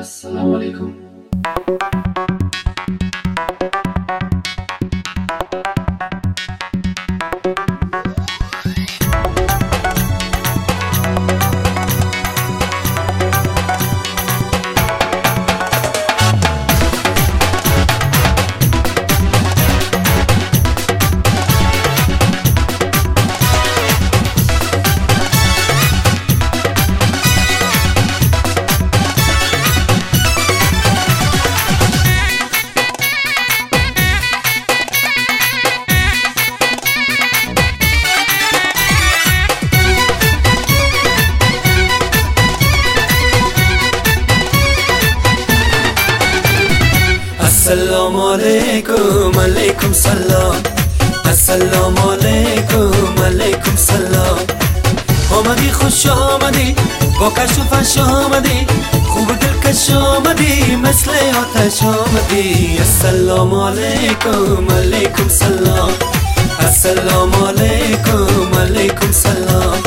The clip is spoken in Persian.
السلام عليكم. السلام علیکم علیکم سلام. السلام علیکم علیکم سلام. آمدی خوش آمدی با کش و فش آمدی، خوب دلکش آمدی مثل آتش آمدی. السلام علیکم علیکم سلام. السلام علیکم علیکم سلام.